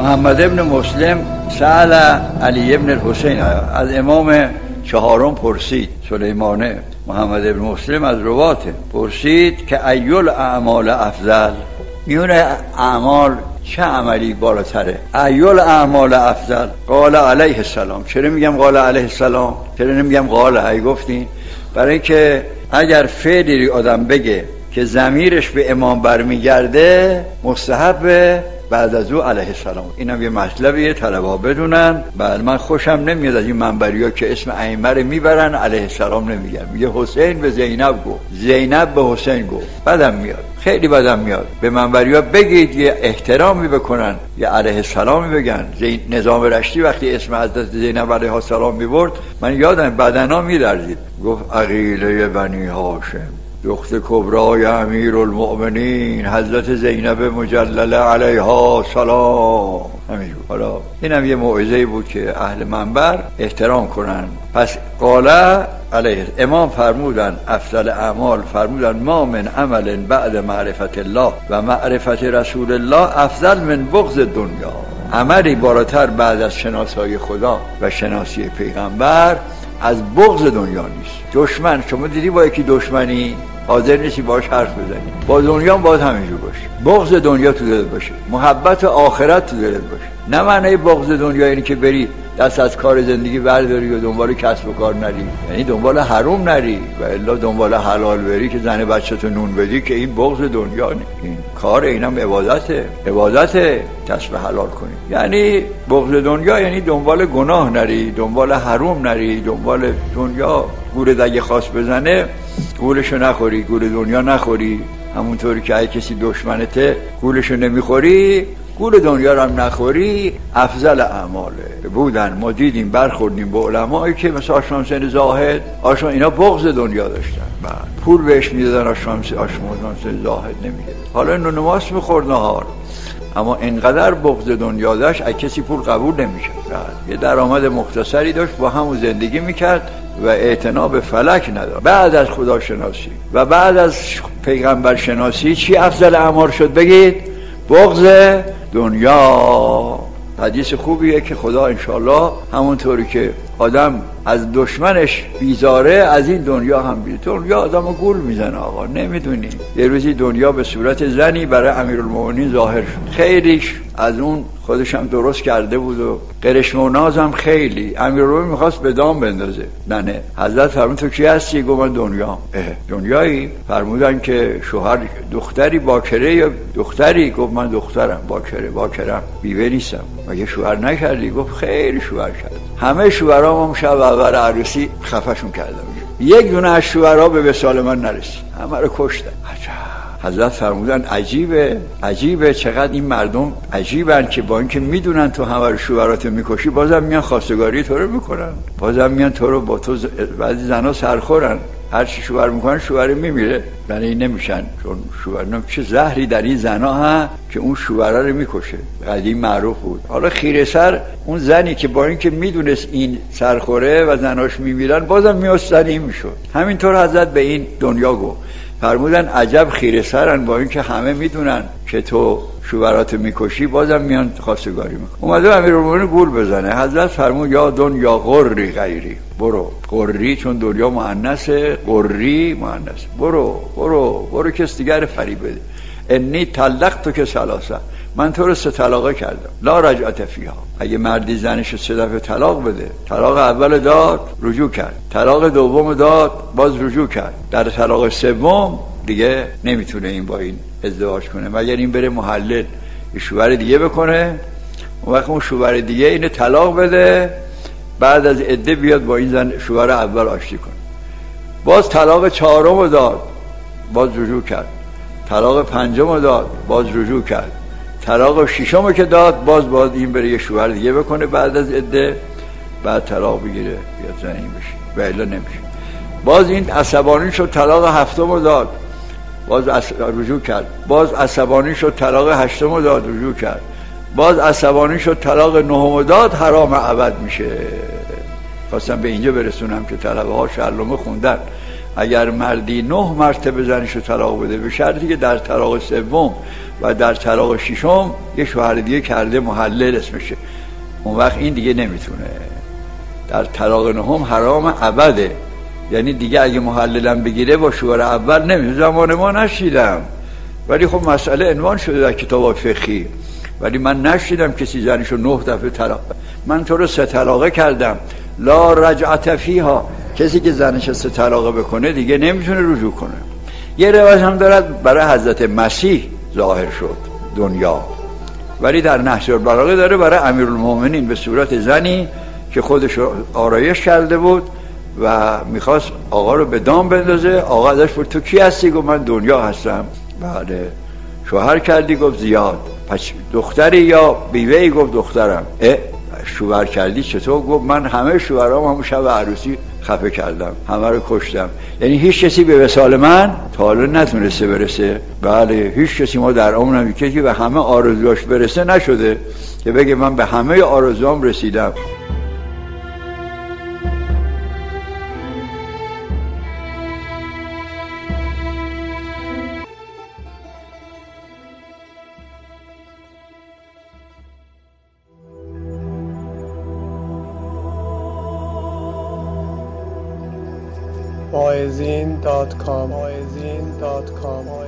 محمد ابن مسلم سأل علی ابن الحسین، از امام چهارم پرسید، سلیمانه محمد ابن مسلم از رواته، پرسید که ایول اعمال افضل، میون اعمال چه عملی بالاتره؟ ایول اعمال افضل؟ قال علیه السلام. چرا میگم قال علیه السلام؟ چرا نمیگم قال؟ ای گفتین برای که اگر فعلی آدم بگه که ضمیرش به امام برمیگرده مستحب بعد از او علیه السلام. اینم یه مطلبیه طلبا بدونن. بعد من خوشم نمیاد از این منبریا که اسم ائمه رو میبرن علیه السلام نمیگن، میگه حسین به زینب گفت، زینب به حسین گفت. بدم میاد، خیلی بدم میاد. به منبریا بگید یه احترامی بکنن، یه علیه السلامی بگن. نظام رشتی وقتی اسم حضرت زینب علیه السلام میبرد من یادم بدنا میلرزید، گفت عقیله بنی هاشم، دختر کبرای امیرالمؤمنین حضرت زینب مجلله علیها سلام. همینجور. حالا اینم یه موعظه‌ای بود که اهل منبر احترام کنن. پس قال علیه، امام فرمودن افضل اعمال، فرمودن ما من عمل بعد معرفت الله و معرفت رسول الله افضل من بغض دنیا. عملی بالاتر بعد از شناسایی خدا و شناسی پیغمبر از بغض دنیا نیست. دشمن، شما دیدی با یکی دشمنی حاضر نیستی باهاش حرف بزنی، با دنیا هم باید همینجور باشه. بغض دنیا تو دلت باشه، محبت آخرت تو دلت باشه. نه معنی بغض دنیا اینه که بری دست از کار زندگی برداری و دنبال کسب و کار نری، یعنی دنبال حرام نری و الا دنبال حلال بری که زن بچه تو نون بدی، که این بغض دنیا نیست. این کار، اینم عبادته کسب حلال کنی. یعنی بغض دنیا یعنی دنبال گناه نری، دنبال حرام نری، دنبال دنیا. گورت اگه خواست بزنه گولشو نخوری، گول دنیا نخوری. همونطوری که اگه کسی دشمنته گولشو نمیخوری، گول دنیا رو هم نخوری. افضل اعماله بودن. ما دیدیم برخوردیم به علمایی که مثل آشام حسین زاهد، آشام اینا بغض دنیا داشتن، پول بهش میدادن، آشام حسین زاهد نمیده. حالا اینو نماز میخورد نهار، اما اینقدر بغض دنیا داشت از کسی پول قبول نمیشه. یه درآمد مختصری داشت، با همون زندگی میکرد و اعتنا به فلک نداشت. بعد از خدا شناسی و بعد از پیغمبر شناسی چی افضل اعمال شد بگید؟ بغض دنیا. حدیث خوبیه که خدا انشالله همونطوری که آدم از دشمنش بیزاره از این دنیا هم بیزاره. دنیا آدمو گول میزنه آقا، نمیدونی. یه روزی دنیا به صورت زنی برای امیرالمومنین ظاهر شد، خیلیش از اون خودش هم درست کرده بود و قرشم و ناز هم خیلی. امیرالمومنین میخواست به دام بندازه، نه حضرت فرمود تو کی هستی؟ گفت من دنیا. دنیایی؟ فرمودن که شوهر دختری باکره یا دختری؟ گفت من دخترم، باکرم، بیوه نیستم. مگه شوهر نکردی؟ گفت خیلی شوهر کردم، همه شوهرام هم شب اول عروسی خفشون کردم، یک دونه از شوهرها به وصال من نرسید، همه رو کشتن. حضرت فرمودن عجیبه چقدر این مردم عجیبن که با اینکه میدونن تو همه شوهراتو میکشی بازم میان خواستگاری تو رو میکنن، بازم میان تو رو با تو. بعضی زنا سرخورن، هر چی شوهر میکنن شوهر میمیره، یعنی نمیشن، چون شوهر چه زهری در این زنا ها که اون شوهر رو میکشه. قدیم معروف بود. حالا خیره سر اون زنی که با اینکه میدونست این سرخوره و زناش میمیرن بازم میاستنی میشد. همینطور حضرت به این دنیا گفت، فرمودن عجب خیره سرن، با اینکه همه میدونن که تو شوهراتو میکشی بازم میان خواستگاری میکنن. اومده امیرالمومنین گول بزنه، حضرت فرمود یا دنیا غری غیری، برو. غری چون دنیا مؤنثه، غری مؤنث. برو کس دیگر فریب بده. انی طلقتو که ثلاثه، من تو رو 3 طلاقه کردم، لا رجعت فیها. اگه مردی زنش 3 دفعه طلاق بده، طلاق اول داد رجوع کرد، طلاق دوم داد باز رجوع کرد، در طلاق سوم دیگه نمیتونه این با این ازدواج کنه، مگر این بره محلل یه شوهر دیگه بکنه. اون وقت اون شوهر دیگه اینو طلاق بده، بعد از عده بیاد با این زن شوهر اول آشتی کنه. باز طلاق 4م داد، باز رجوع کرد، طلاق 5م داد، باز رجوع کرد، طلاق 6م که داد باز این بره یه شوهر دیگه بکنه بعد از عده، بعد طلاق بگیره بیاد زن این بشه، و الا نمیشه. باز این عصبانی شد، طلاق 7م داد، باز رجوع کرد، باز عصبانی شد، طلاق 8م داد، رجوع کرد، باز عصبانی شد، طلاق 9م داد، حرام ابد میشه. خواستم به اینجا برسونم که طلبه ها شعرلومه خوندن، اگر مردی 9 مرتبه زنش رو طلاق بده، به شرطی که در طلاق سوم و در طلاق ششم یه شوهر دیگه کرده محلل اسمشه، اون وقت این دیگه نمیتونه. در طلاق نهم حرام ابده، یعنی دیگه اگه محللم بگیره با شوهر اول نمیشه. زمان ما نشیدم، ولی خب مسئله عنوان شده در کتاب فقهی، ولی من نشیدم کسی زنشو 9 دفعه طلاق. من تو رو 3 طلاقه کردم، لا رجعت فیها. کسی که زنش 3 طلاقه بکنه دیگه نمیتونه رجوع کنه. یه روایت هم دارد برای حضرت مسیح ظاهر شد دنیا، ولی در نهج البلاغه داره برای امیرالمومنین به صورت زنی که خودش آرایش کرده بود و میخواست آقا رو به دام بندازه. آقا ازش پرسید تو کی هستی؟ گفت من دنیا هستم. بله. شوهر کردی؟ گفت زیاد. پس دختری یا بیوه‌ای؟ گفت دخترم. شوهر کردی چطور؟ گفت من همه شوهرام همون شب عروسی خفه کردم، همه رو کشتم. یعنی هیچ کسی به وصال من تا حالا نتونسته برسه. بله، هیچ کسی ما در عمرم که به همه آرزوهاش برسه نشده که بگه من به همه آرزوام رسیدم. Moazin.com